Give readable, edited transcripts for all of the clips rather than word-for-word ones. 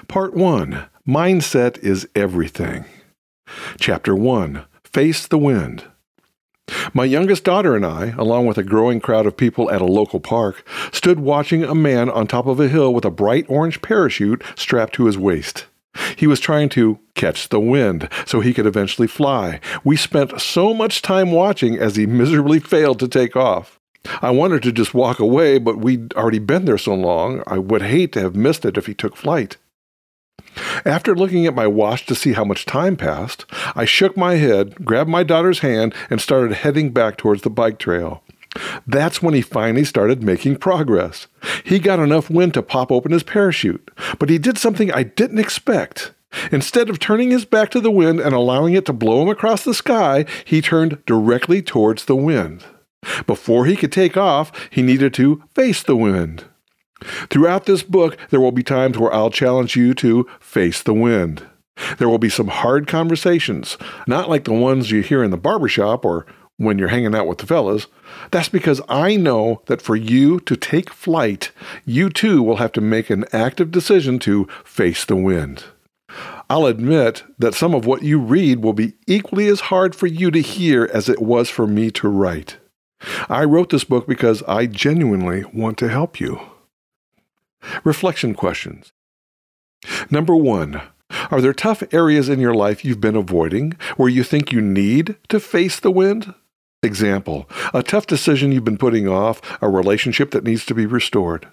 Part 1. Mindset is Everything. Chapter 1. Face the Wind. My youngest daughter and I, along with a growing crowd of people at a local park, stood watching a man on top of a hill with a bright orange parachute strapped to his waist. He was trying to catch the wind so he could eventually fly. We spent so much time watching as he miserably failed to take off. I wanted to just walk away, but we'd already been there so long, I would hate to have missed it if he took flight. After looking at my watch to see how much time passed, I shook my head, grabbed my daughter's hand, and started heading back towards the bike trail. That's when he finally started making progress. He got enough wind to pop open his parachute, but he did something I didn't expect. Instead of turning his back to the wind and allowing it to blow him across the sky, he turned directly towards the wind. Before he could take off, he needed to face the wind. Throughout this book, there will be times where I'll challenge you to face the wind. There will be some hard conversations, not like the ones you hear in the barbershop or when you're hanging out with the fellas. That's because I know that for you to take flight, you too will have to make an active decision to face the wind. I'll admit that some of what you read will be equally as hard for you to hear as it was for me to write. I wrote this book because I genuinely want to help you. Reflection questions. Number 1. Are there tough areas in your life you've been avoiding where you think you need to face the wind? Example, a tough decision you've been putting off, a relationship that needs to be restored.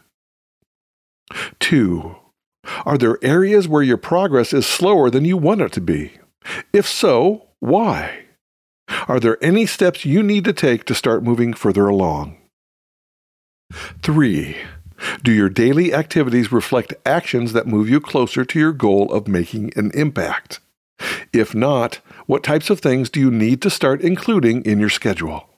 2. Are there areas where your progress is slower than you want it to be? If so, why? Are there any steps you need to take to start moving further along? 3. Do your daily activities reflect actions that move you closer to your goal of making an impact? If not, what types of things do you need to start including in your schedule?